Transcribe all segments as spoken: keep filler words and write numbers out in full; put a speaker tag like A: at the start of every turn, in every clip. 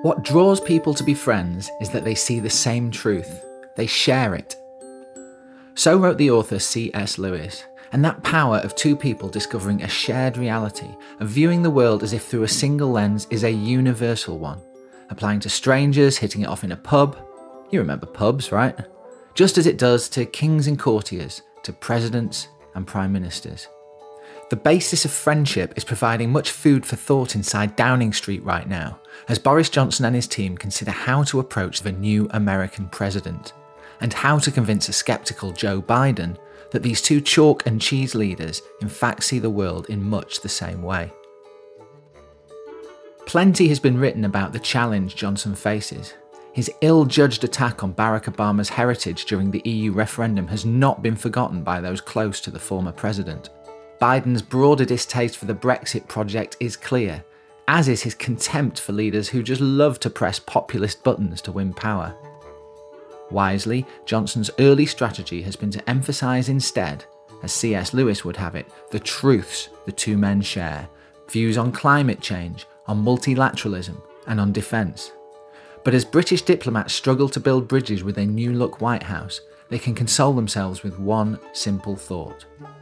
A: What draws people to be friends is that they see the same truth. They share it. So wrote the author C S Lewis, and that power of two people discovering a shared reality, of viewing the world as if through a single lens, is a universal one, applying to strangers hitting it off in a pub. You remember pubs, right? Just as it does to kings and courtiers, to presidents and prime ministers. The basis of friendship is providing much food for thought inside Downing Street right now, as Boris Johnson and his team consider how to approach the new American president, and how to convince a sceptical Joe Biden that these two chalk and cheese leaders in fact see the world in much the same way. Plenty has been written about the challenge Johnson faces. His ill-judged attack on Barack Obama's heritage during the E U referendum has not been forgotten by those close to the former president. Biden's broader distaste for the Brexit project is clear, as is his contempt for leaders who just love to press populist buttons to win power. Wisely, Johnson's early strategy has been to emphasise instead, as C S Lewis would have it, the truths the two men share, views on climate change, on multilateralism, and on defence. But as British diplomats struggle to build bridges with a new-look White House, they can console themselves with one simple thought.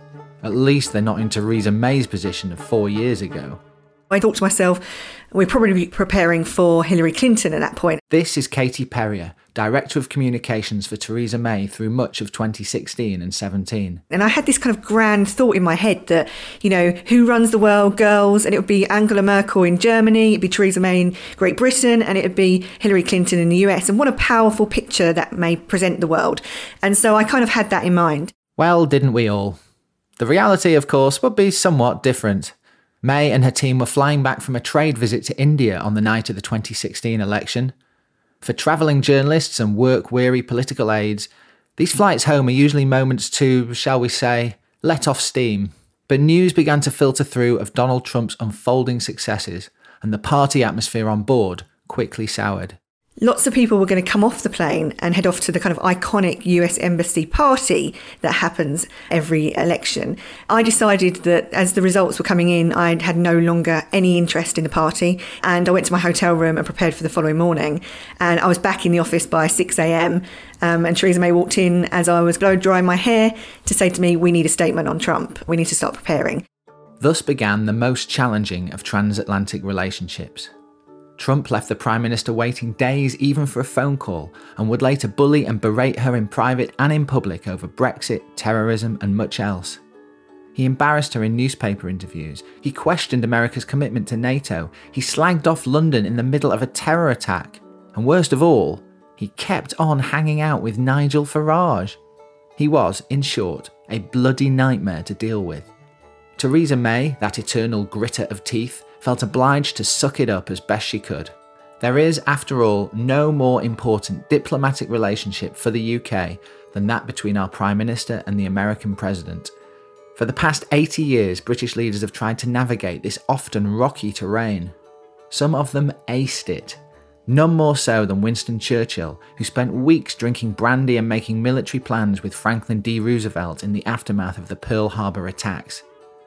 A: At least they're not in Theresa May's position of four years ago.
B: I thought to myself, we're probably preparing for Hillary Clinton at that point.
A: This is Katie Perrier, Director of Communications for Theresa May through much of twenty sixteen and seventeen.
B: And I had this kind of grand thought in my head that, you know, who runs the world, girls? And it would be Angela Merkel in Germany, it'd be Theresa May in Great Britain, and it would be Hillary Clinton in the U S. And what a powerful picture that may present the world. And so I kind of had that in mind.
A: Well, didn't we all? The reality, of course, would be somewhat different. May and her team were flying back from a trade visit to India on the night of the twenty sixteen election. For travelling journalists and work-weary political aides, these flights home are usually moments to, shall we say, let off steam. But news began to filter through of Donald Trump's unfolding successes, and the party atmosphere on board quickly soured.
B: Lots of people were going to come off the plane and head off to the kind of iconic U S Embassy party that happens every election. I decided that as the results were coming in, I had no longer any interest in the party, and I went to my hotel room and prepared for the following morning. And I was back in the office by six a.m. Um, and Theresa May walked in as I was blow drying my hair to say to me, we need a statement on Trump. We need to start preparing.
A: Thus began the most challenging of transatlantic relationships. Trump left the Prime Minister waiting days even for a phone call, and would later bully and berate her in private and in public over Brexit, terrorism and much else. He embarrassed her in newspaper interviews, he questioned America's commitment to NATO, he slagged off London in the middle of a terror attack, and worst of all, he kept on hanging out with Nigel Farage. He was, in short, a bloody nightmare to deal with. Theresa May, that eternal gritter of teeth, felt obliged to suck it up as best she could. There is, after all, no more important diplomatic relationship for the U K than that between our Prime Minister and the American President. For the past eighty years, British leaders have tried to navigate this often rocky terrain. Some of them aced it. None more so than Winston Churchill, who spent weeks drinking brandy and making military plans with Franklin D. Roosevelt in the aftermath of the Pearl Harbor attacks.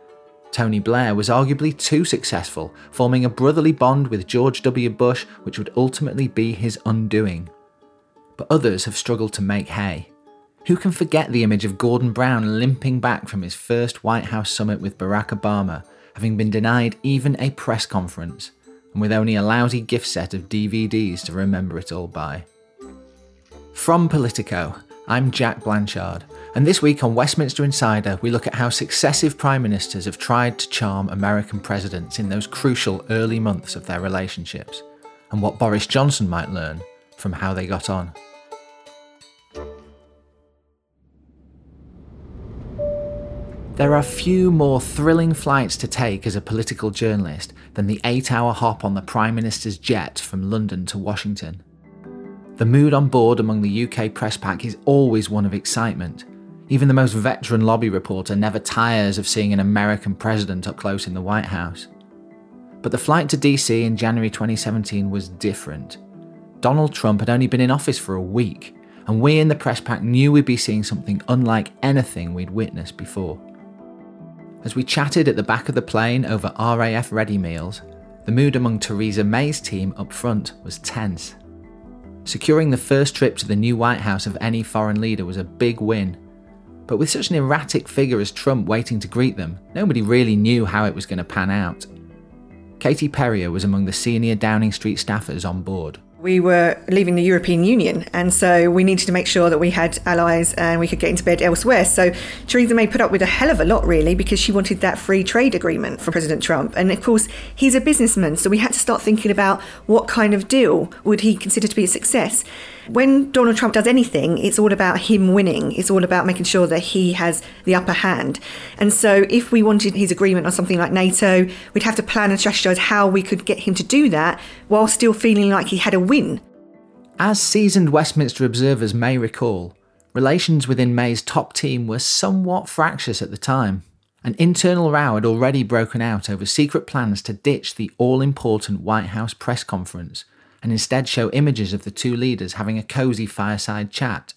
A: Tony Blair was arguably too successful, forming a brotherly bond with George W. Bush, which would ultimately be his undoing. But others have struggled to make hay. Who can forget the image of Gordon Brown limping back from his first White House summit with Barack Obama, having been denied even a press conference, and with only a lousy gift set of D V Ds to remember it all by? From Politico, I'm Jack Blanchard, and this week on Westminster Insider, we look at how successive prime ministers have tried to charm American presidents in those crucial early months of their relationships, and what Boris Johnson might learn from how they got on. There are few more thrilling flights to take as a political journalist than the eight-hour hop on the Prime Minister's jet from London to Washington. The mood on board among the U K press pack is always one of excitement. Even the most veteran lobby reporter never tires of seeing an American president up close in the White House. But the flight to D C in January twenty seventeen was different. Donald Trump had only been in office for a week, and we in the press pack knew we'd be seeing something unlike anything we'd witnessed before. As we chatted at the back of the plane over R A F ready meals, the mood among Theresa May's team up front was tense. Securing the first trip to the new White House of any foreign leader was a big win. But with such an erratic figure as Trump waiting to greet them, nobody really knew how it was going to pan out. Katie Perrier was among the senior Downing Street staffers on board.
B: We were leaving the European Union, and so we needed to make sure that we had allies and we could get into bed elsewhere. So Theresa May put up with a hell of a lot, really, because she wanted that free trade agreement from President Trump. And of course, he's a businessman, so we had to start thinking about what kind of deal would he consider to be a success. When Donald Trump does anything, it's all about him winning. It's all about making sure that he has the upper hand. And so if we wanted his agreement on something like NATO, we'd have to plan and strategise how we could get him to do that while still feeling like he had a win.
A: As seasoned Westminster observers may recall, relations within May's top team were somewhat fractious at the time. An internal row had already broken out over secret plans to ditch the all-important White House press conference and instead show images of the two leaders having a cosy fireside chat.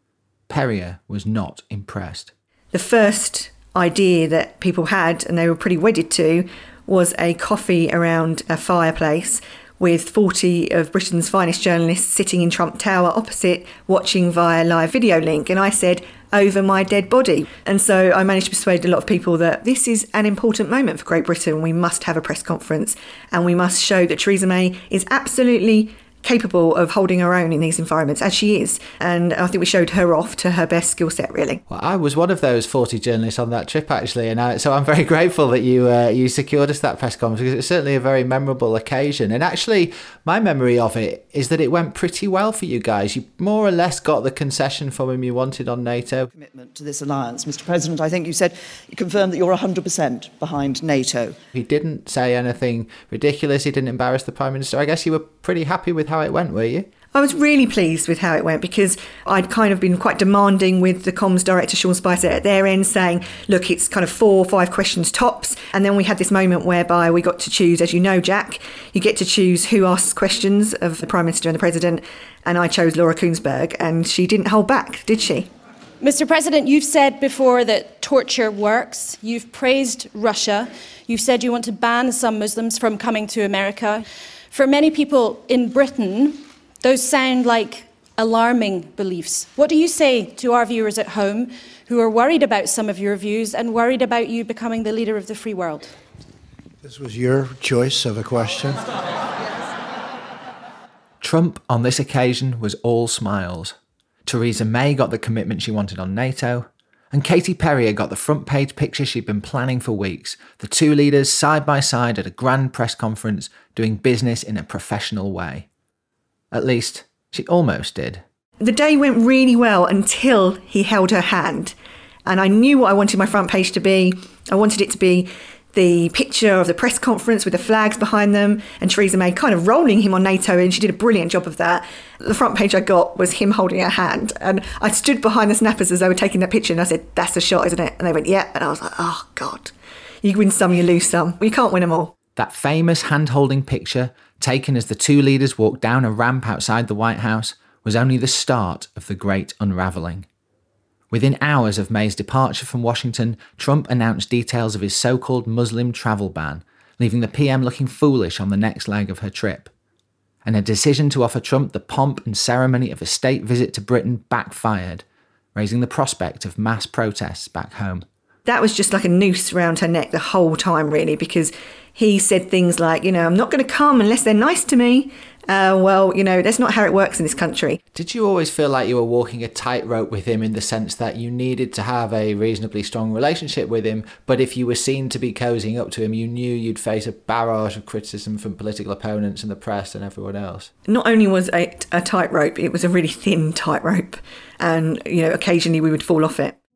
A: Perrier was not impressed.
B: The first idea that people had, and they were pretty wedded to, was a coffee around a fireplace with forty of Britain's finest journalists sitting in Trump Tower opposite, watching via live video link. And I said, over my dead body. And so I managed to persuade a lot of people that this is an important moment for Great Britain. We must have a press conference and we must show that Theresa May is absolutely capable of holding her own in these environments, as she is. And I think we showed her off to her best skill set, really.
A: Well, I was one of those forty journalists on that trip, actually, and I, so I'm very grateful that you uh, you secured us that press conference, because it's certainly a very memorable occasion. And actually, my memory of it is that it went pretty well for you guys. You more or less got the concession from him you wanted on NATO.
C: Commitment to this alliance. Mister President, I think you said, you confirmed that you're one hundred percent behind NATO.
A: He didn't say anything ridiculous. He didn't embarrass the Prime Minister. I guess you were pretty happy with how it went, were you?
B: I was really pleased with how it went, because I'd kind of been quite demanding with the comms director, Sean Spicer, at their end, saying, look, it's kind of four or five questions tops. And then we had this moment whereby we got to choose, as you know, Jack, you get to choose who asks questions of the Prime Minister and the President. And I chose Laura Kuenssberg, and she didn't hold back, did she?
D: Mister President, you've said before that torture works. You've praised Russia. You've said you want to ban some Muslims from coming to America. For many people in Britain, those sound like alarming beliefs. What do you say to our viewers at home who are worried about some of your views and worried about you becoming the leader of the free world?
E: This was your choice of a question.
A: Trump, on this occasion, was all smiles. Theresa May got the commitment she wanted on NATO, and Katie Perrier got the front page picture she'd been planning for weeks, the two leaders side by side at a grand press conference doing business in a professional way. At least, she almost did.
B: The day went really well until he held her hand. And I knew what I wanted my front page to be. I wanted it to be the picture of the press conference with the flags behind them and Theresa May kind of rolling him on NATO, and she did a brilliant job of that. The front page I got was him holding her hand, and I stood behind the snappers as they were taking that picture, and I said, that's the shot, isn't it? And they went, yeah. And I was like, oh, God. You win some, you lose some. You can't win them all.
A: That famous hand-holding picture, taken as the two leaders walked down a ramp outside the White House, was only the start of the great unravelling. Within hours of May's departure from Washington, Trump announced details of his so-called Muslim travel ban, leaving the P M looking foolish on the next leg of her trip. And a decision to offer Trump the pomp and ceremony of a state visit to Britain backfired, raising the prospect of mass protests back home.
B: That was just like a noose around her neck the whole time, really, because he said things like, you know, I'm not going to come unless they're nice to me. Uh, well, you know, that's not how it works in this country.
A: Did you always feel like you were walking a tightrope with him, in the sense that you needed to have a reasonably strong relationship with him, but if you were seen to be cozying up to him, you knew you'd face a barrage of criticism from political opponents and the press and everyone else?
B: Not only was it a tightrope, it was a really thin tightrope. And, you know, occasionally we would fall off it.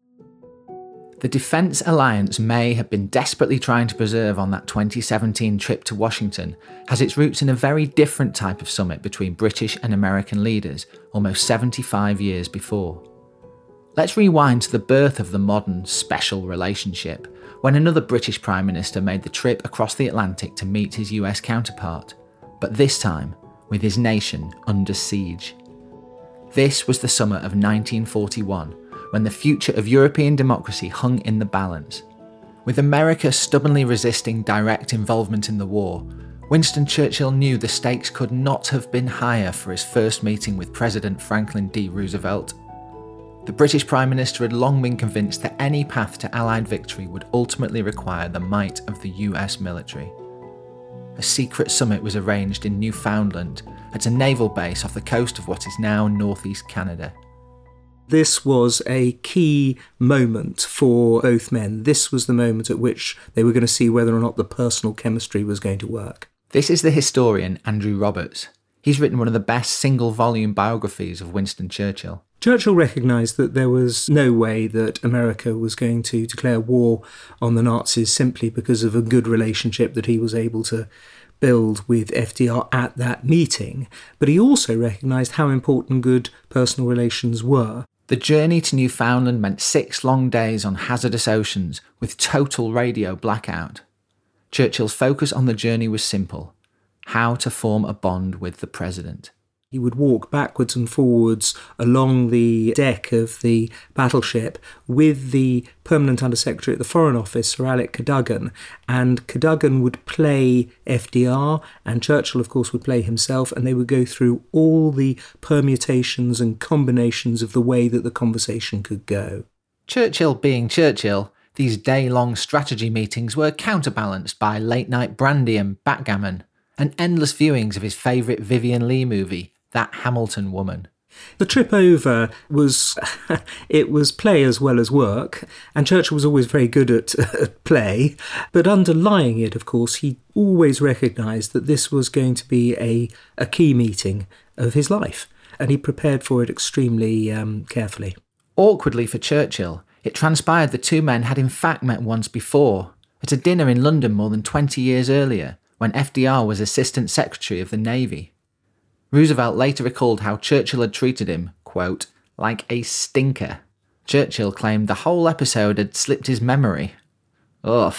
A: The defence alliance May had been desperately trying to preserve on that twenty seventeen trip to Washington has its roots in a very different type of summit between British and American leaders almost seventy-five years before. Let's rewind to the birth of the modern special relationship, when another British Prime Minister made the trip across the Atlantic to meet his U S counterpart, but this time with his nation under siege. This was the summer of nineteen forty-one, when the future of European democracy hung in the balance. With America stubbornly resisting direct involvement in the war, Winston Churchill knew the stakes could not have been higher for his first meeting with President Franklin D. Roosevelt. The British Prime Minister had long been convinced that any path to Allied victory would ultimately require the might of the U S military. A secret summit was arranged in Newfoundland at a naval base off the coast of what is now northeast Canada.
F: This was a key moment for both men. This was the moment at which they were going to see whether or not the personal chemistry was going to work.
A: This is the historian Andrew Roberts. He's written one of the best single-volume biographies of Winston Churchill.
F: Churchill recognised that there was no way that America was going to declare war on the Nazis simply because of a good relationship that he was able to build with F D R at that meeting. But he also recognised how important good personal relations were.
A: The journey to Newfoundland meant six long days on hazardous oceans with total radio blackout. Churchill's focus on the journey was simple: how to form a bond with the president.
F: He would walk backwards and forwards along the deck of the battleship with the Permanent Undersecretary at the Foreign Office, Sir Alec Cadogan, and Cadogan would play F D R, and Churchill, of course, would play himself, and they would go through all the permutations and combinations of the way that the conversation could go.
A: Churchill being Churchill, these day-long strategy meetings were counterbalanced by late-night brandy and backgammon, and endless viewings of his favourite Vivien Leigh movie, That Hamilton Woman.
F: The trip over was, it was play as well as work, and Churchill was always very good at, at play, but underlying it, of course, he always recognised that this was going to be a, a key meeting of his life, and he prepared for it extremely um, carefully.
A: Awkwardly for Churchill, it transpired the two men had in fact met once before, at a dinner in London more than twenty years earlier, when F D R was Assistant Secretary of the Navy. Roosevelt later recalled how Churchill had treated him, quote, like a stinker. Churchill claimed the whole episode had slipped his memory. Ugh.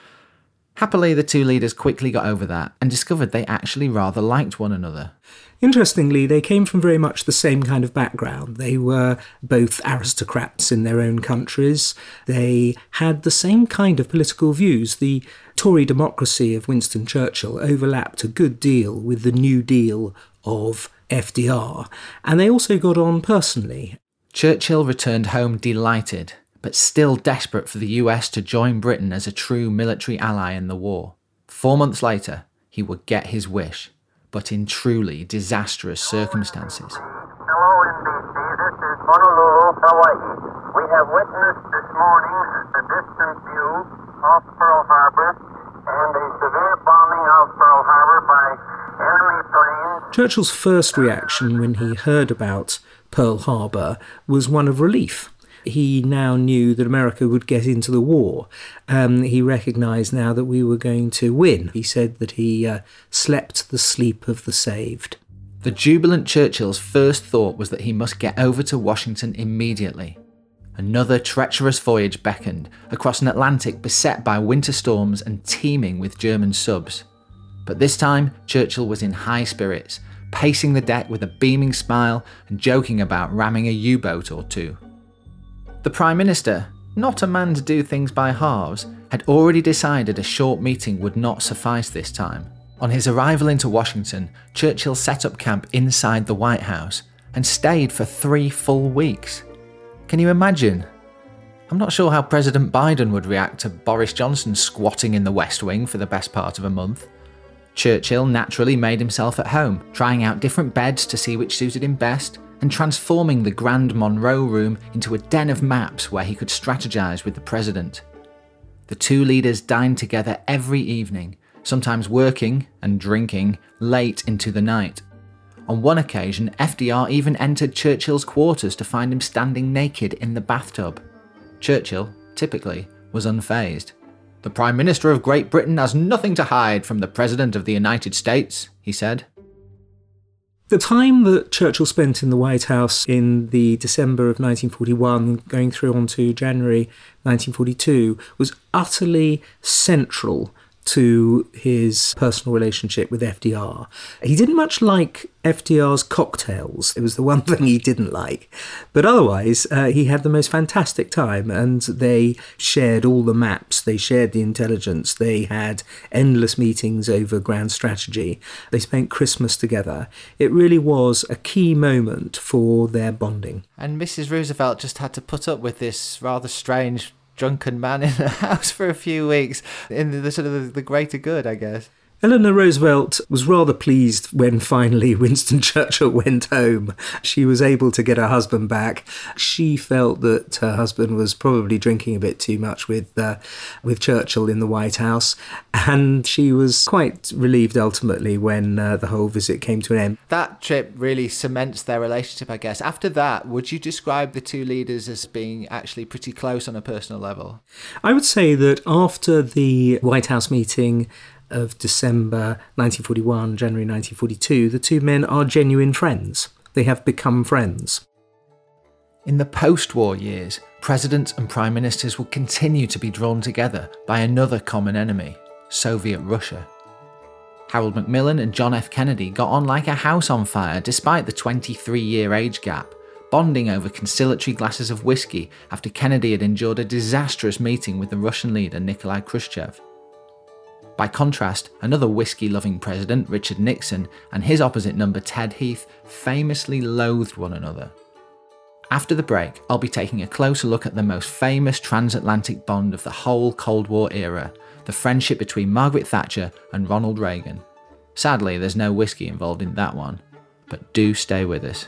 A: Happily, the two leaders quickly got over that and discovered they actually rather liked one another.
F: Interestingly, they came from very much the same kind of background. They were both aristocrats in their own countries. They had the same kind of political views. The Tory democracy of Winston Churchill overlapped a good deal with the New Deal of F D R, and they also got on personally.
A: Churchill returned home delighted, but still desperate for the U S to join Britain as a true military ally in the war. Four months later, he would get his wish, but in truly disastrous circumstances.
G: Hello, N B C. This is Honolulu, Hawaii. We have witnessed this morning a distant view off Pearl Harbor and a severe bombing of Pearl Harbor by enemy planes.
F: Churchill's first reaction when he heard about Pearl Harbor was one of relief. He now knew that America would get into the war. Um, he recognised now that we were going to win. He said that he uh, slept the sleep of the saved.
A: The jubilant Churchill's first thought was that he must get over to Washington immediately. Another treacherous voyage beckoned across an Atlantic beset by winter storms and teeming with German subs. But this time, Churchill was in high spirits, pacing the deck with a beaming smile and joking about ramming a U-boat or two. The Prime Minister, not a man to do things by halves, had already decided a short meeting would not suffice this time. On his arrival into Washington, Churchill set up camp inside the White House and stayed for three full weeks. Can you imagine? I'm not sure how President Biden would react to Boris Johnson squatting in the West Wing for the best part of a month. Churchill naturally made himself at home, trying out different beds to see which suited him best, and transforming the Grand Monroe Room into a den of maps where he could strategise with the president. The two leaders dined together every evening, sometimes working and drinking late into the night. On one occasion, F D R even entered Churchill's quarters to find him standing naked in the bathtub. Churchill, typically, was unfazed. "The Prime Minister of Great Britain has nothing to hide from the President of the United States," he said.
F: The time that Churchill spent in the White House in the December of nineteen forty-one, going through on to January nineteen forty-two, was utterly central to his personal relationship with F D R. He didn't much like F D R's cocktails. It was the one thing he didn't like. But otherwise, uh, he had the most fantastic time, and they shared all the maps, they shared the intelligence, they had endless meetings over grand strategy, they spent Christmas together. It really was a key moment for their bonding.
A: And Missus Roosevelt just had to put up with this rather strange drunken man in the house for a few weeks in the, the sort of the, the greater good, I guess.
F: Eleanor Roosevelt was rather pleased when finally Winston Churchill went home. She was able to get her husband back. She felt that her husband was probably drinking a bit too much with uh, with Churchill in the White House, and she was quite relieved ultimately when uh, the whole visit came to an end.
A: That trip really cements their relationship, I guess. After that, would you describe the two leaders as being actually pretty close on a personal level?
F: I would say that after the White House meeting of December nineteen forty-one, January nineteen forty-two, the two men are genuine friends. They have become friends.
A: In the post-war years, presidents and prime ministers would continue to be drawn together by another common enemy, Soviet Russia. Harold Macmillan and John F. Kennedy got on like a house on fire despite the twenty-three-year age gap, bonding over conciliatory glasses of whiskey after Kennedy had endured a disastrous meeting with the Russian leader Nikolai Khrushchev. By contrast, another whiskey-loving president, Richard Nixon, and his opposite number, Ted Heath, famously loathed one another. After the break, I'll be taking a closer look at the most famous transatlantic bond of the whole Cold War era, the friendship between Margaret Thatcher and Ronald Reagan. Sadly, there's no whiskey involved in that one, but do stay with us.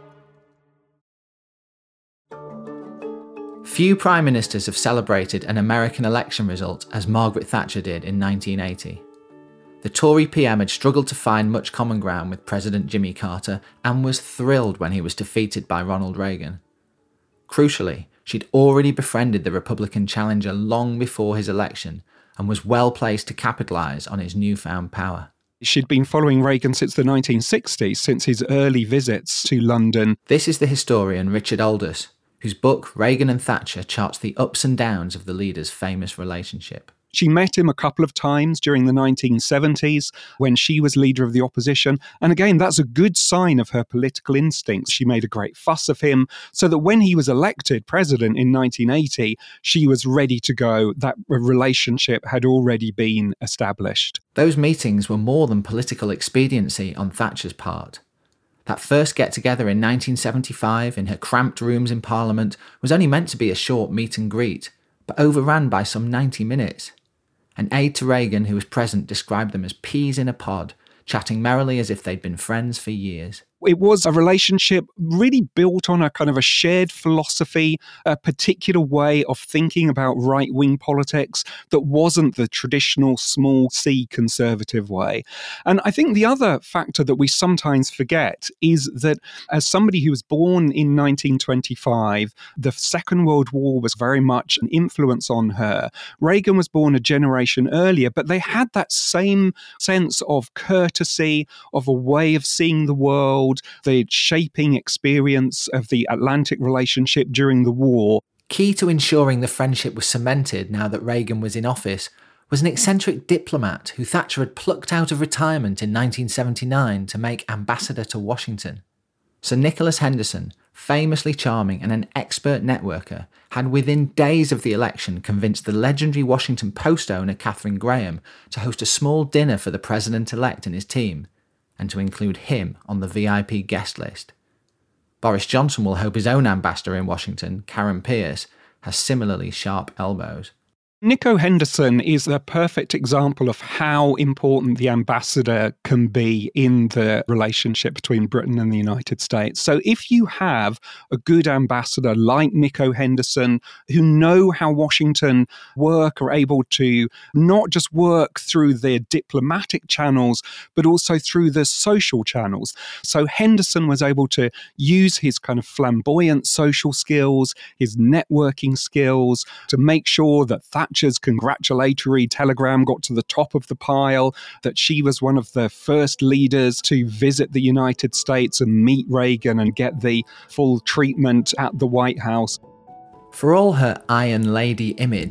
A: Few prime ministers have celebrated an American election result as Margaret Thatcher did in nineteen eighty. The Tory P M had struggled to find much common ground with President Jimmy Carter and was thrilled when he was defeated by Ronald Reagan. Crucially, she'd already befriended the Republican challenger long before his election and was well placed to capitalise on his newfound power.
H: She'd been following Reagan since the nineteen sixties, since his early visits to London.
A: This is the historian Richard Aldous, whose book Reagan and Thatcher charts the ups and downs of the leaders' famous relationship.
H: She met him a couple of times during the nineteen seventies when she was leader of the opposition. And again, that's a good sign of her political instincts. She made a great fuss of him so that when he was elected president in nineteen eighty, she was ready to go. That relationship had already been established.
A: Those meetings were more than political expediency on Thatcher's part. That first get-together in nineteen seventy-five in her cramped rooms in Parliament was only meant to be a short meet and greet, but overran by some ninety minutes. An aide to Reagan who was present described them as peas in a pod, chatting merrily as if they'd been friends for years.
H: It was a relationship really built on a kind of a shared philosophy, a particular way of thinking about right-wing politics that wasn't the traditional small c conservative way. And I think the other factor that we sometimes forget is that as somebody who was born in nineteen twenty-five, the Second World War was very much an influence on her. Reagan was born a generation earlier, but they had that same sense of courtesy, of a way of seeing the world, the shaping experience of the Atlantic relationship during the war.
A: Key to ensuring the friendship was cemented now that Reagan was in office was an eccentric diplomat who Thatcher had plucked out of retirement in nineteen seventy-nine to make ambassador to Washington. Sir Nicholas Henderson, famously charming and an expert networker, had within days of the election convinced the legendary Washington Post owner Katharine Graham to host a small dinner for the president-elect and his team, and to include him on the V I P guest list. Boris Johnson will hope his own ambassador in Washington, Karen Pierce, has similarly sharp elbows.
H: Nico Henderson is a perfect example of how important the ambassador can be in the relationship between Britain and the United States. So if you have a good ambassador like Nico Henderson, who know how Washington work, are able to not just work through their diplomatic channels, but also through the social channels. So Henderson was able to use his kind of flamboyant social skills, his networking skills, to make sure that that Thatcher's congratulatory telegram got to the top of the pile, that she was one of the first leaders to visit the United States and meet Reagan and get the full treatment at the White House.
A: For all her Iron Lady image,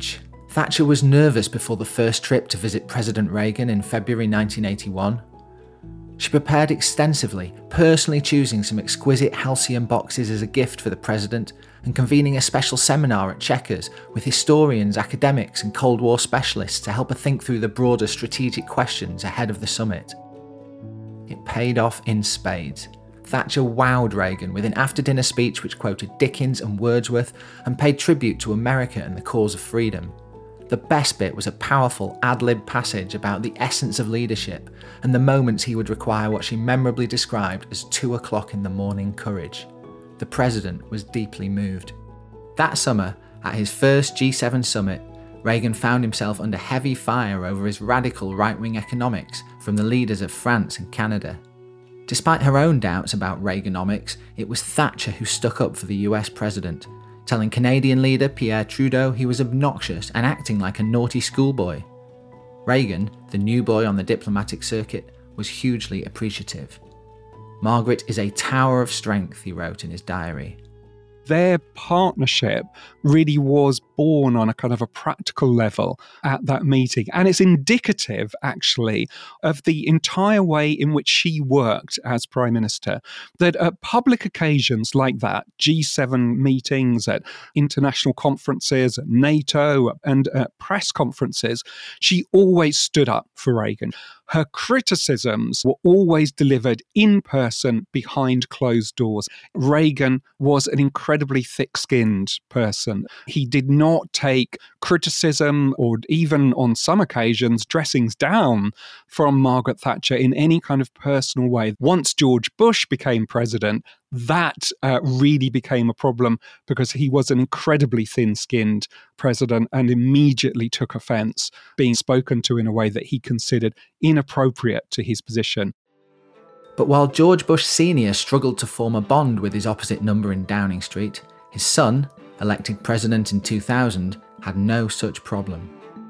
A: Thatcher was nervous before the first trip to visit President Reagan in February nineteen eighty-one. She prepared extensively, personally choosing some exquisite halcyon boxes as a gift for the president and convening a special seminar at Chequers with historians, academics and Cold War specialists to help her think through the broader strategic questions ahead of the summit. It paid off in spades. Thatcher wowed Reagan with an after-dinner speech which quoted Dickens and Wordsworth and paid tribute to America and the cause of freedom. The best bit was a powerful ad-lib passage about the essence of leadership and the moments he would require what she memorably described as two o'clock in the morning courage. The president was deeply moved. That summer, at his first G seven summit, Reagan found himself under heavy fire over his radical right-wing economics from the leaders of France and Canada. Despite her own doubts about Reaganomics, it was Thatcher who stuck up for the U S president, telling Canadian leader Pierre Trudeau he was obnoxious and acting like a naughty schoolboy. Reagan, the new boy on the diplomatic circuit, was hugely appreciative. "Margaret is a tower of strength," he wrote in his diary.
H: Their partnership really was born on a kind of a practical level at that meeting. And it's indicative, actually, of the entire way in which she worked as Prime Minister, that at public occasions like that, G seven meetings, at international conferences, at NATO and at press conferences, she always stood up for Reagan. Her criticisms were always delivered in person behind closed doors. Reagan was an incredibly thick-skinned person. He did not take criticism or even on some occasions dressings down from Margaret Thatcher in any kind of personal way. Once George Bush became president, that uh, really became a problem because he was an incredibly thin-skinned president and immediately took offence being spoken to in a way that he considered inappropriate to his position.
A: But while George Bush Senior struggled to form a bond with his opposite number in Downing Street, his son, elected president in two thousand, had no such problem.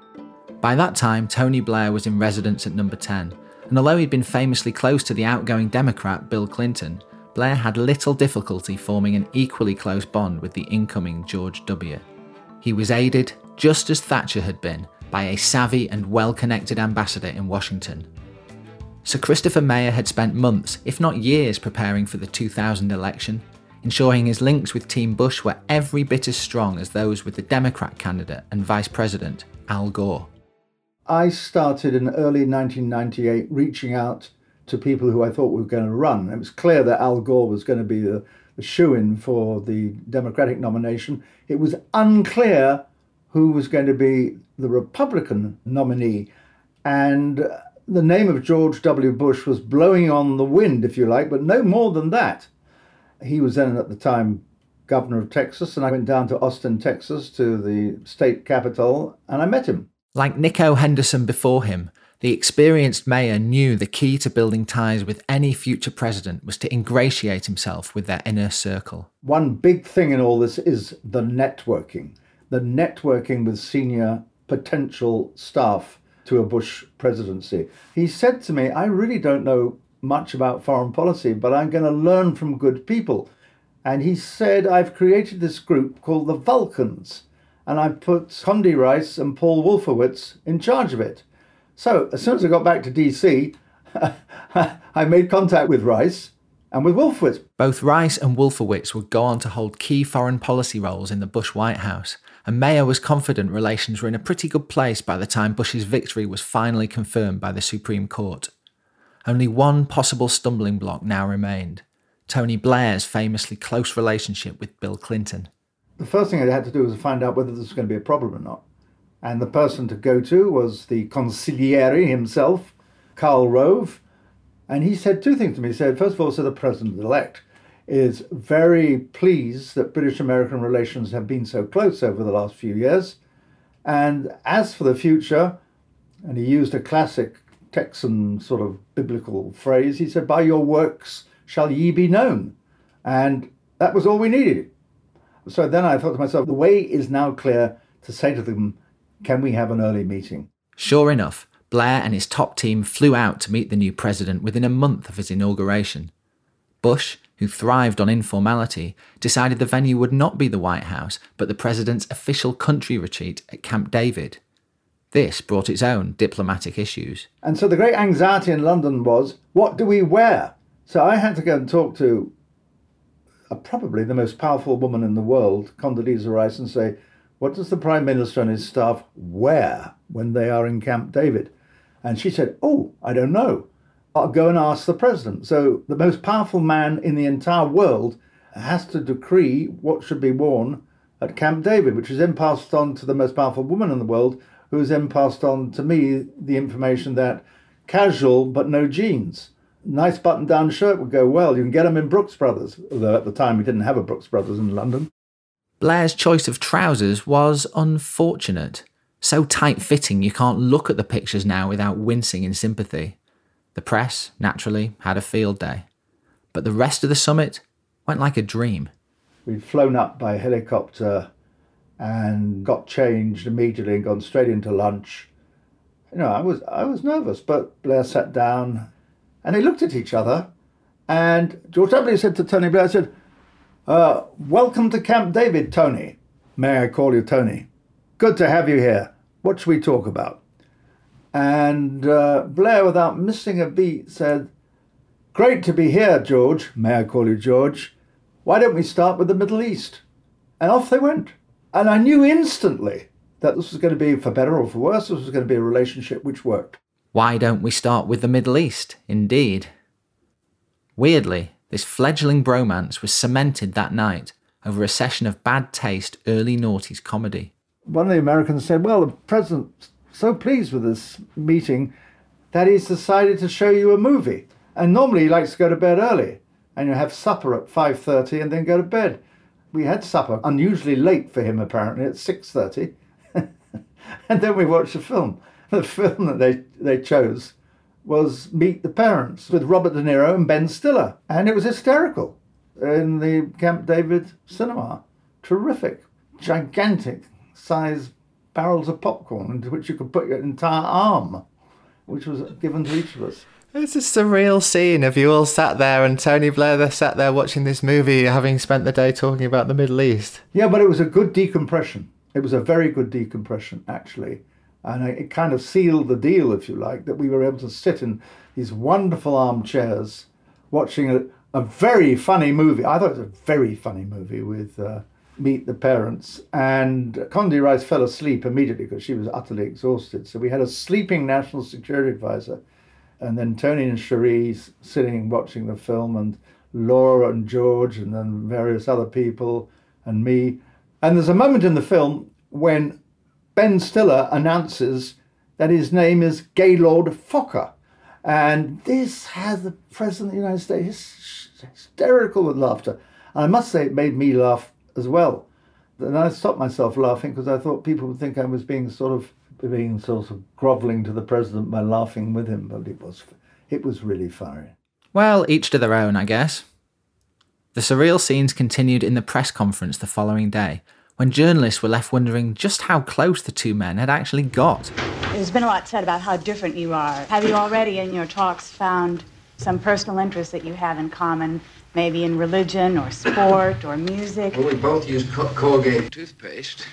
A: By that time, Tony Blair was in residence at number ten, and although he'd been famously close to the outgoing Democrat Bill Clinton, Blair had little difficulty forming an equally close bond with the incoming George W. He was aided, just as Thatcher had been, by a savvy and well-connected ambassador in Washington. Sir Christopher Meyer had spent months, if not years, preparing for the two thousand election, ensuring his links with Team Bush were every bit as strong as those with the Democrat candidate and Vice President, Al Gore.
E: I started in early nineteen ninety-eight reaching out to people who I thought were going to run. It was clear that Al Gore was going to be the, the shoo-in for the Democratic nomination. It was unclear who was going to be the Republican nominee. And the name of George W. Bush was blowing on the wind, if you like, but no more than that. He was then, at the time, governor of Texas, and I went down to Austin, Texas, to the state capital, and I met him.
A: Like Nico Henderson before him, the experienced mayor knew the key to building ties with any future president was to ingratiate himself with their inner circle.
E: One big thing in all this is the networking. The networking with senior potential staff to a Bush presidency. He said to me, I really don't know much about foreign policy, but I'm going to learn from good people. And he said, I've created this group called the Vulcans, and I put Condi Rice and Paul Wolfowitz in charge of it. So as soon as I got back to D C, I made contact with Rice and with Wolfowitz.
A: Both Rice and Wolfowitz would go on to hold key foreign policy roles in the Bush White House, and Mayer was confident relations were in a pretty good place by the time Bush's victory was finally confirmed by the Supreme Court. Only one possible stumbling block now remained: Tony Blair's famously close relationship with Bill Clinton.
E: The first thing I had to do was find out whether this was going to be a problem or not. And the person to go to was the consigliere himself, Karl Rove. And he said two things to me. He said, first of all, so the president-elect is very pleased that British-American relations have been so close over the last few years. And as for the future, and he used a classic Texan sort of biblical phrase, he said, by your works shall ye be known. And that was all we needed. So then I thought to myself, the way is now clear to say to them, can we have an early meeting?
A: Sure enough, Blair and his top team flew out to meet the new president within a month of his inauguration. Bush, who thrived on informality, decided the venue would not be the White House, but the president's official country retreat at Camp David. This brought its own diplomatic issues.
E: And so the great anxiety in London was, what do we wear? So I had to go and talk to uh, probably the most powerful woman in the world, Condoleezza Rice, and say, what does the Prime Minister and his staff wear when they are in Camp David? And she said, oh, I don't know. I'll go and ask the president. So the most powerful man in the entire world has to decree what should be worn at Camp David, which is then passed on to the most powerful woman in the world, who has then passed on to me the information that casual but no jeans. Nice button-down shirt would go well. You can get them in Brooks Brothers, although at the time we didn't have a Brooks Brothers in London.
A: Blair's choice of trousers was unfortunate. So tight-fitting you can't look at the pictures now without wincing in sympathy. The press, naturally, had a field day. But the rest of the summit went like a dream.
E: We'd flown up by helicopter and got changed immediately and gone straight into lunch. You know, I was I was nervous, but Blair sat down and they looked at each other. And George W. said to Tony Blair, I said, uh, welcome to Camp David, Tony. May I call you Tony? Good to have you here. What should we talk about? And uh, Blair, without missing a beat, said, great to be here, George. May I call you George? Why don't we start with the Middle East? And off they went. And I knew instantly that this was going to be, for better or for worse, this was going to be a relationship which worked.
A: Why don't we start with the Middle East? Indeed. Weirdly, this fledgling bromance was cemented that night over a session of bad taste early noughties comedy.
E: One of the Americans said, well, the president's so pleased with this meeting that he's decided to show you a movie. And normally he likes to go to bed early and you have supper at five thirty and then go to bed. We had supper unusually late for him, apparently, at six thirty. And then we watched a film. The film that they, they chose was Meet the Parents with Robert De Niro and Ben Stiller. And it was hysterical in the Camp David cinema. Terrific, gigantic size barrels of popcorn into which you could put your entire arm, which was given to each of us.
I: It's a surreal scene of you all sat there and Tony Blair there sat there watching this movie, having spent the day talking about the Middle East.
E: Yeah, but it was a good decompression. It was a very good decompression, actually. And it kind of sealed the deal, if you like, that we were able to sit in these wonderful armchairs watching a, a very funny movie. I thought it was a very funny movie with uh, Meet the Parents. And Condoleezza Rice fell asleep immediately because she was utterly exhausted. So we had a sleeping National Security Advisor. And then Tony and Cherie sitting watching the film, and Laura and George, and then various other people, and me. And there's a moment in the film when Ben Stiller announces that his name is Gaylord Fokker. And this has the President of the United States hysterical with laughter. And I must say it made me laugh as well. And I stopped myself laughing because I thought people would think I was being sort of being sort of grovelling to the president by laughing with him, but it was it was really funny.
A: Well, each to their own, I guess. The surreal scenes continued in the press conference the following day, when journalists were left wondering just how close the two men had actually got.
J: There's been a lot said about how different you are. Have you already in your talks found some personal interests that you have in common, maybe in religion or sport or music?
K: Well, we both use Colgate toothpaste.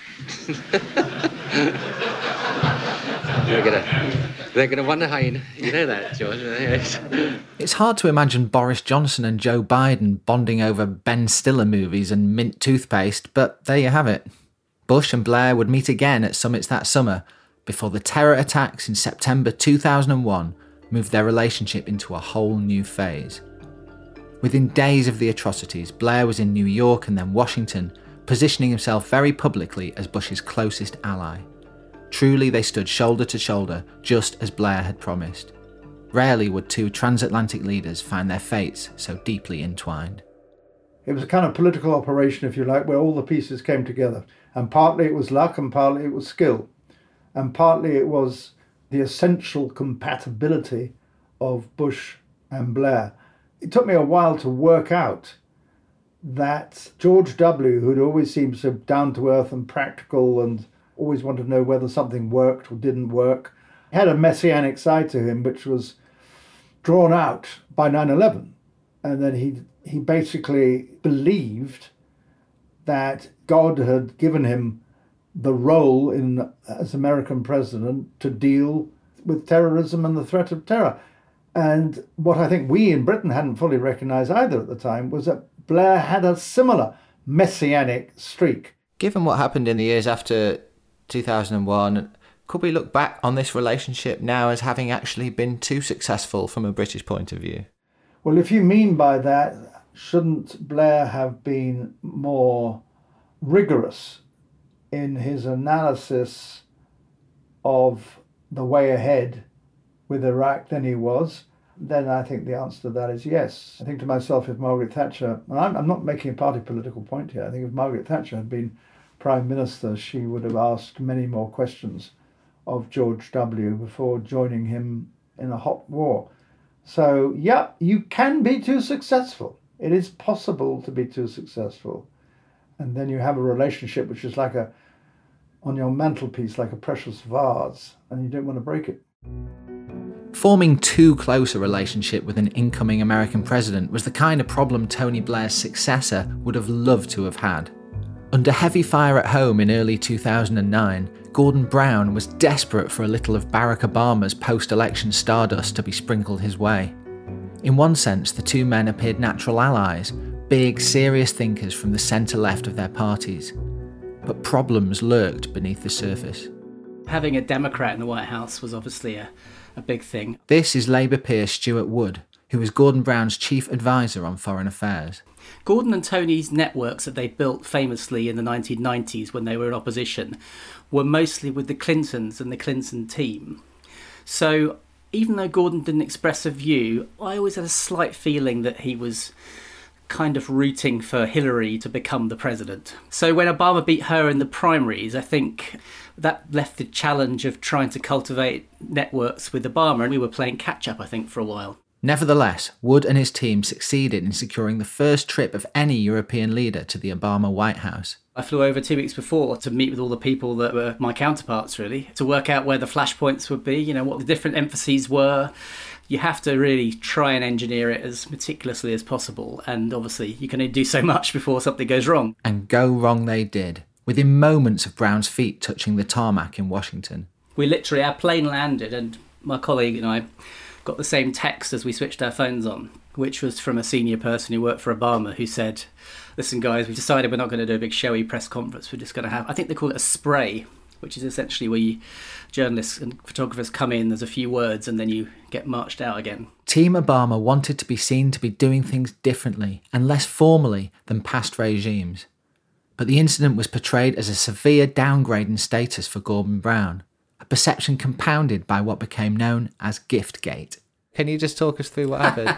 K: They're gonna, they're gonna wonder how you, you know that, George.
A: It's hard to imagine Boris Johnson and Joe Biden bonding over Ben Stiller movies and mint toothpaste, but there you have it. Bush and Blair would meet again at summits that summer before the terror attacks in September two thousand one moved their relationship into a whole new phase. Within days of the atrocities, Blair was in New York and then Washington, positioning himself very publicly as Bush's closest ally. Truly, they stood shoulder to shoulder, just as Blair had promised. Rarely would two transatlantic leaders find their fates so deeply entwined.
E: It was a kind of political operation, if you like, where all the pieces came together. And partly it was luck, and partly it was skill. And partly it was the essential compatibility of Bush and Blair. It took me a while to work out that George W., who'd always seemed so down-to-earth and practical and always wanted to know whether something worked or didn't work, had a messianic side to him which was drawn out by nine eleven. and that he he basically believed that God had given him the role in as American president to deal with terrorism and the threat of terror. And what I think we in Britain hadn't fully recognised either at the time was that Blair had a similar messianic streak.
I: Given what happened in the years after two thousand one, could we look back on this relationship now as having actually been too successful from a British point of view?
E: Well, if you mean by that, shouldn't Blair have been more rigorous in his analysis of the way ahead with Iraq than he was? Then I think the answer to that is yes. I think to myself, if Margaret Thatcher, and I'm, I'm not making a party political point here, I think if Margaret Thatcher had been Prime Minister, she would have asked many more questions of George W. before joining him in a hot war. So, yeah, you can be too successful. It is possible to be too successful. And then you have a relationship which is like a, on your mantelpiece, like a precious vase, and you don't want to break it.
A: Forming too close a relationship with an incoming American president was the kind of problem Tony Blair's successor would have loved to have had. Under heavy fire at home in early two thousand nine, Gordon Brown was desperate for a little of Barack Obama's post-election stardust to be sprinkled his way. In one sense, the two men appeared natural allies, big, serious thinkers from the centre-left of their parties. But problems lurked beneath the surface.
L: Having a Democrat in the White House was obviously a, a big thing.
A: This is Labour peer Stuart Wood, who was Gordon Brown's chief advisor on foreign affairs.
L: Gordon and Tony's networks that they built famously in the nineteen nineties when they were in opposition were mostly with the Clintons and the Clinton team. So even though Gordon didn't express a view, I always had a slight feeling that he was kind of rooting for Hillary to become the president. So when Obama beat her in the primaries, I think that left the challenge of trying to cultivate networks with Obama, and we were playing catch-up, I think, for a while.
A: Nevertheless, Wood and his team succeeded in securing the first trip of any European leader to the Obama White House.
L: I flew over two weeks before to meet with all the people that were my counterparts, really, to work out where the flashpoints would be, you know, what the different emphases were. You have to really try and engineer it as meticulously as possible, and obviously you can only do so much before something goes wrong.
A: And go wrong they did, within moments of Brown's feet touching the tarmac in Washington.
L: We literally, our plane landed and my colleague and I got the same text as we switched our phones on, which was from a senior person who worked for Obama who said, listen guys, we've decided we're not going to do a big showy press conference, we're just going to have, I think they call it a spray, which is essentially where you, journalists and photographers come in, there's a few words and then you get marched out again.
A: Team Obama wanted to be seen to be doing things differently and less formally than past regimes. But the incident was portrayed as a severe downgrade in status for Gordon Brown, a perception compounded by what became known as Giftgate.
I: Can you just talk us through what happened?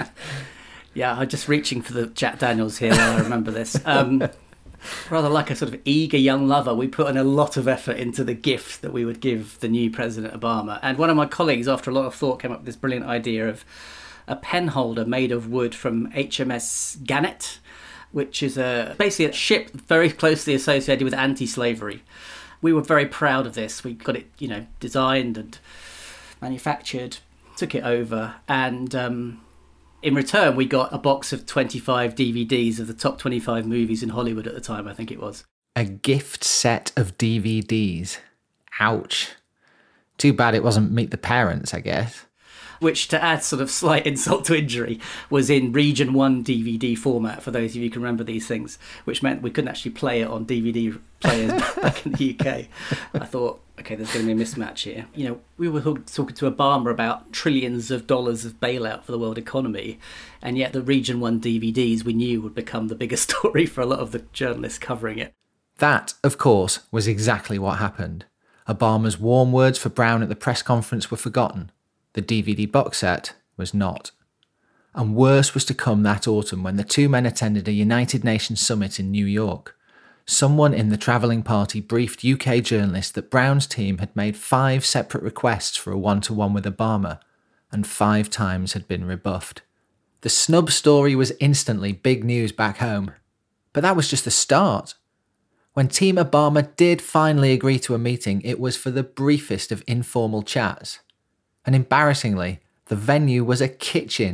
L: Yeah, I'm just reaching for the Jack Daniels here while I remember this. Um, rather like a sort of eager young lover, we put in a lot of effort into the gift that we would give the new President Obama. And one of my colleagues, after a lot of thought, came up with this brilliant idea of a pen holder made of wood from H M S Gannet, which is a basically a ship very closely associated with anti-slavery. We were very proud of this. We got it, you know, designed and manufactured, took it over, and um, in return we got a box of twenty-five D V Ds of the top twenty-five movies in Hollywood at the time, I think it was.
A: A gift set of D V Ds. Ouch. Too bad it wasn't Meet the Parents, I guess.
L: Which, to add sort of slight insult to injury, was in Region one D V D format, for those of you who can remember these things, which meant we couldn't actually play it on D V D players back in the U K. I thought, OK, there's going to be a mismatch here. You know, we were talking to Obama about trillions of dollars of bailout for the world economy, and yet the Region one D V Ds we knew would become the biggest story for a lot of the journalists covering it.
A: That, of course, was exactly what happened. Obama's warm words for Brown at the press conference were forgotten. The D V D box set was not. And worse was to come that autumn when the two men attended a United Nations summit in New York. Someone in the travelling party briefed U K journalists that Brown's team had made five separate requests for a one-to-one with Obama, and five times had been rebuffed. The snub story was instantly big news back home. But that was just the start. When Team Obama did finally agree to a meeting, it was for the briefest of informal chats. And embarrassingly, the venue was a kitchen.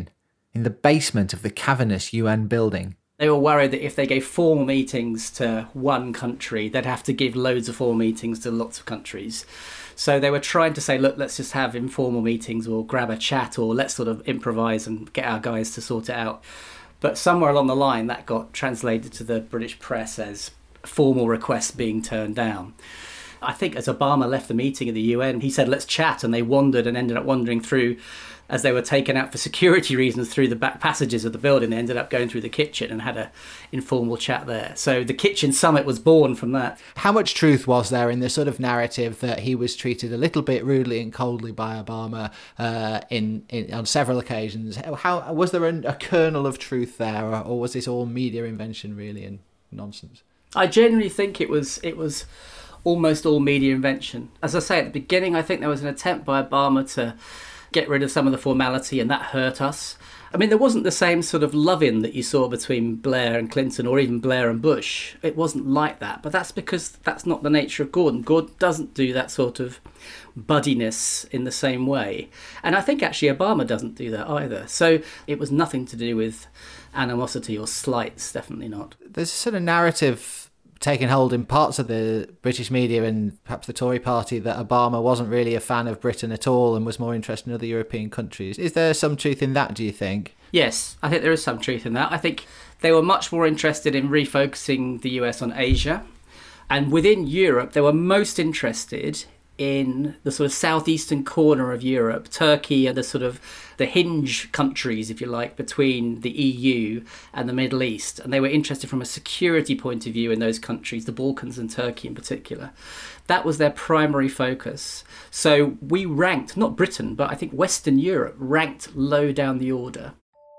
A: in the basement of the cavernous U N building.
L: They were worried that if they gave formal meetings to one country, they'd have to give loads of formal meetings to lots of countries. So they were trying to say, look, let's just have informal meetings or grab a chat or let's sort of improvise and get our guys to sort it out. But somewhere along the line, that got translated to the British press as formal requests being turned down. I think as Obama left the meeting at the U N, he said, let's chat. And they wandered and ended up wandering through, as they were taken out for security reasons through the back passages of the building. They ended up going through the kitchen and had an informal chat there. So the kitchen summit was born from that.
A: How much truth was there in the sort of narrative that he was treated a little bit rudely and coldly by Obama uh, in, in on several occasions? How was there a, a kernel of truth there, or, or was this all media invention really and nonsense?
L: I genuinely think it was it was almost all media invention. As I say, at the beginning, I think there was an attempt by Obama to get rid of some of the formality, and that hurt us. I mean, there wasn't the same sort of love-in that you saw between Blair and Clinton, or even Blair and Bush. It wasn't like that, but that's because that's not the nature of Gordon. Gordon doesn't do that sort of buddiness in the same way. And I think actually Obama doesn't do that either. So it was nothing to do with animosity or slights, definitely not.
A: There's a sort of narrative taken hold in parts of the British media and perhaps the Tory party that Obama wasn't really a fan of Britain at all and was more interested in other European countries. Is there some truth in that, do you think?
L: Yes, I think there is some truth in that. I think they were much more interested in refocusing the U S on Asia. And within Europe, they were most interested in the sort of southeastern corner of Europe, Turkey and the sort of the hinge countries, if you like, between the E U and the Middle East. And they were interested from a security point of view in those countries, the Balkans and Turkey in particular. That was their primary focus. So we ranked, not Britain, but I think Western Europe ranked low down the order.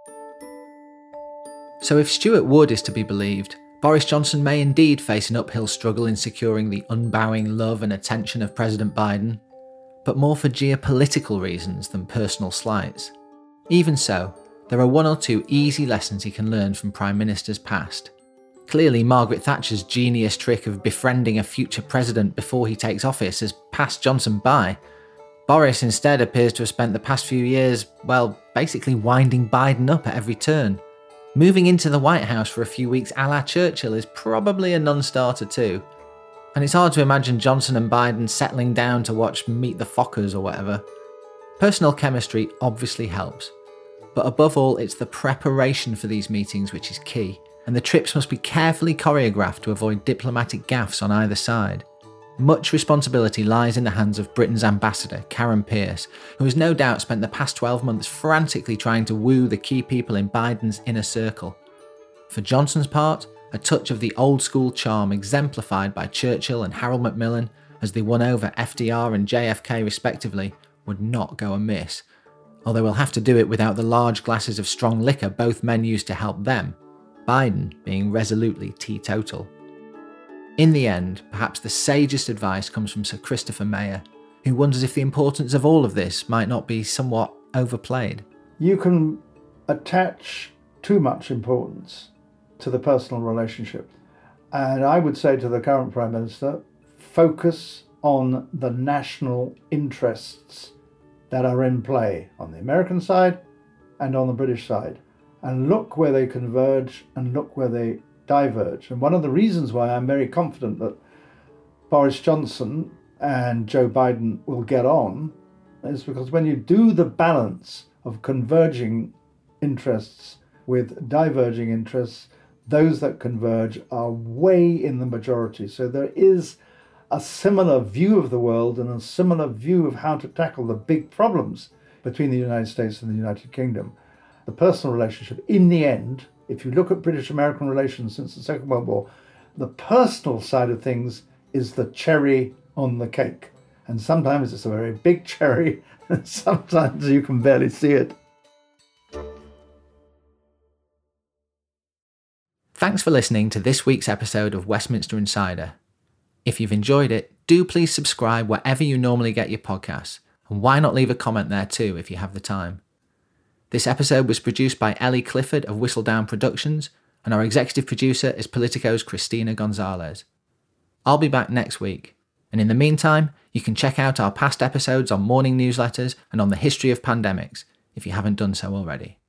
A: So if Stuart Wood is to be believed, Boris Johnson may indeed face an uphill struggle in securing the unbowing love and attention of President Biden, but more for geopolitical reasons than personal slights. Even so, there are one or two easy lessons he can learn from prime ministers past. Clearly, Margaret Thatcher's genius trick of befriending a future president before he takes office has passed Johnson by. Boris instead appears to have spent the past few years, well, basically winding Biden up at every turn. Moving into the White House for a few weeks a la Churchill is probably a non-starter too. And it's hard to imagine Johnson and Biden settling down to watch Meet the Fockers or whatever. Personal chemistry obviously helps. But above all, it's the preparation for these meetings which is key, and the trips must be carefully choreographed to avoid diplomatic gaffes on either side. Much responsibility lies in the hands of Britain's ambassador, Karen Pierce, who has no doubt spent the past twelve months frantically trying to woo the key people in Biden's inner circle. For Johnson's part, a touch of the old-school charm exemplified by Churchill and Harold Macmillan as they won over F D R and J F K respectively would not go amiss, although we'll have to do it without the large glasses of strong liquor both men used to help them, Biden being resolutely teetotal. In the end, perhaps the sagest advice comes from Sir Christopher Mayer, who wonders if the importance of all of this might not be somewhat overplayed.
E: You can attach too much importance to the personal relationship. And I would say to the current Prime Minister, focus on the national interests that are in play on the American side and on the British side. And look where they converge and look where they diverge. And one of the reasons why I'm very confident that Boris Johnson and Joe Biden will get on is because when you do the balance of converging interests with diverging interests, those that converge are way in the majority. So there is a similar view of the world and a similar view of how to tackle the big problems between the United States and the United Kingdom. The personal relationship, in the end, if you look at British-American relations since the Second World War, the personal side of things is the cherry on the cake. And sometimes it's a very big cherry, and sometimes you can barely see it.
A: Thanks for listening to this week's episode of Westminster Insider. If you've enjoyed it, do please subscribe wherever you normally get your podcasts, and why not leave a comment there too if you have the time. This episode was produced by Ellie Clifford of Whistledown Productions, and our executive producer is Politico's Christina Gonzalez. I'll be back next week, and in the meantime, you can check out our past episodes on morning newsletters and on the history of pandemics, if you haven't done so already.